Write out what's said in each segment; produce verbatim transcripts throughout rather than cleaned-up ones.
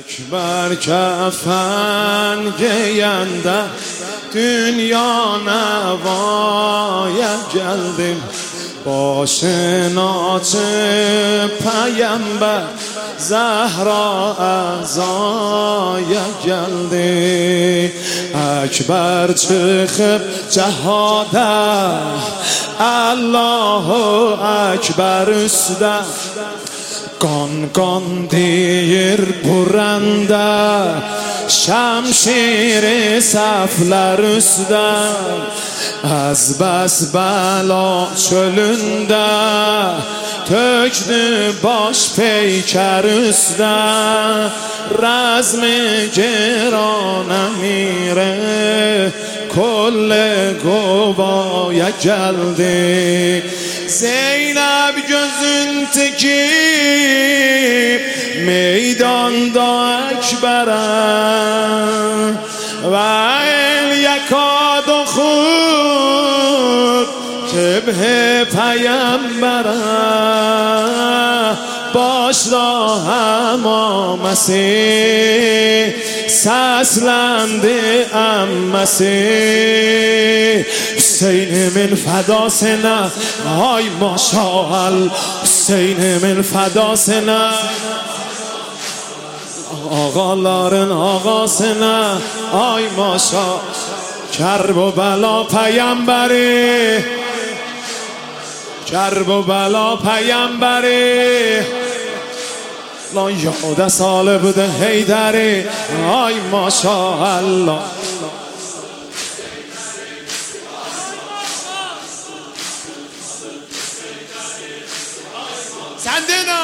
Ekber kefen giyende dünya nevaya geldim. Başını açıp peygamber Zehra azaya geldi. Ekber çıkıp cehada, Allahu Ekber üstte. Qon qon deyir buranda, şemşiri saflar üstdə. Az bəs bəla çölündə, tökdü baş peykər üstdə. Rəzmi geran əmiri, kol qobaya gəldi. Zeynep gözün tekip meydanda Ekber'e ve el yakad okur şebhe peygamber'e. Başda hamamesi seslendi emmesi. Hüseyin'imin fedasına ay maşallah, Hüseyin'imin fedasına, ağaların ağasına ay maşallah. Kerb و bela peygamberi, kerb و bela peygamberi. Lan yada salı bıdı heyderi ay maşallah. Sende ne?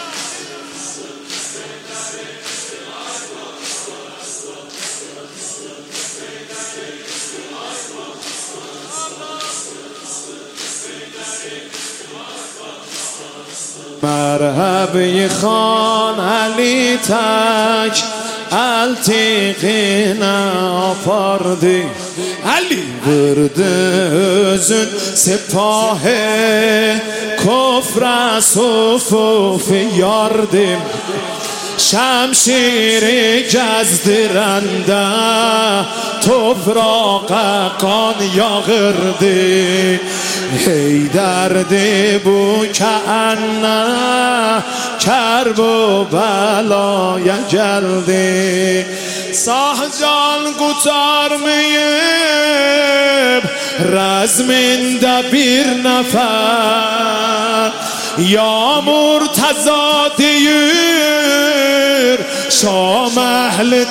مرحبی خان علی تک التیقینه آپاردی. علی برده özün سپاه کفر صفوف یاردیم. شمشیری گزدرنده تفراق قان یاغردی. هیدردی بو کهنه کرب و بلaya geldi. Sahcan kurtarmayıp razminde bir nefer. Yağmur taza deyir Şam ehli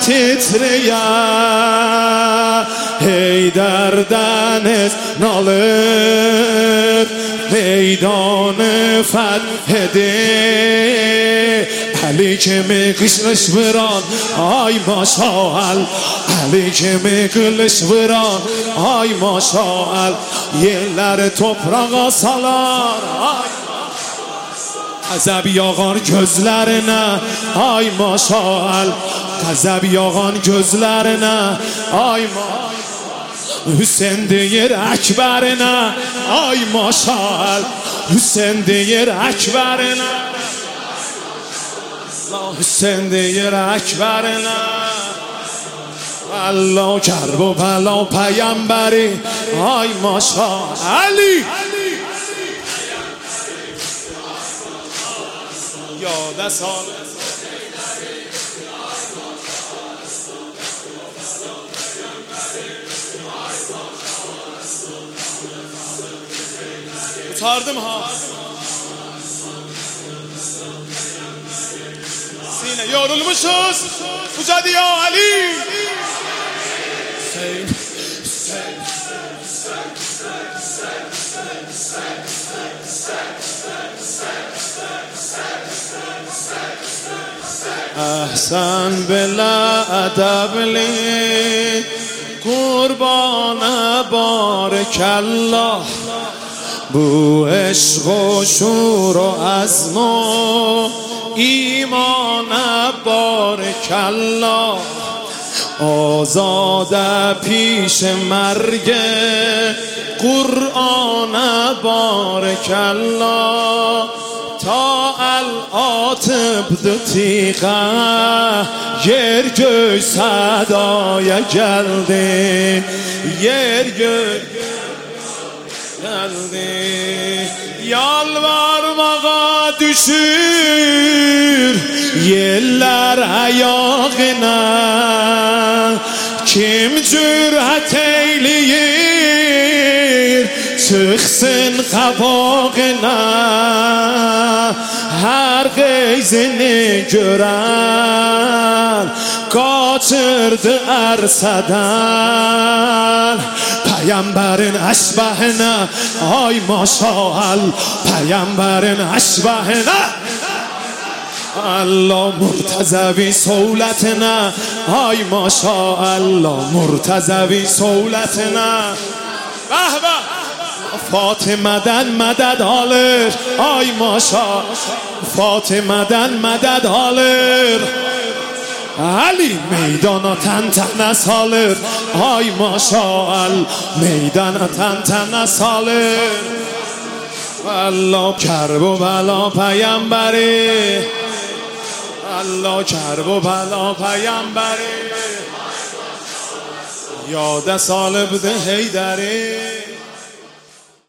titriyer. Heydər dəniz nalır meydanı fəth edir. Əli kimi qışlış vuran ay maşal, Əli kimi qılış vuran ay maşal. Yerləri toprağa salar ay. Qəzəb yağan gözlərinə ay maşal, Qəzəb yağan gözlərinə ay maşal. Hüseyin deyir Ekber'ine ay maşal, Hüseyin deyir Ekber'ine, Hüseyin deyir Ekber'ine. Allah kerb و bela peygamberi ay maşal. Ali yada sal. Utardım ha. Sine yorulmuşuz. Ucadı ya Ali. Hüseyin. احسن بلا ادبلی قربان بارکالله. Bu عشق و شور و عزم و ایمان بارکالله. آزاده پیش مرگ قرآن بارکالله. تا العاطب دو تیغه yer göy sadaya geldi, yer göy geldi. Yalvarmağa düşür yeller ayağına, kim cürət eyleyir çıksın qabağına. Her qeyzini görən qaçırdı ərsədən. Peygamberin əşbəhine ay maşallah, Peygamberin əşbəhine Allah مرتضوی سولتنا ay maşallah مرتضوی سولتنا. به به فاطمه'den مدد alır ay maşallah، فاطمه'den مدد alır. Ali meydana təntənə salır ay maşallah، meydana təntənə salır. Allah کرب و بلا پیامبری، الله کرب و بلا پیامبری، یاد سال بده هیدری.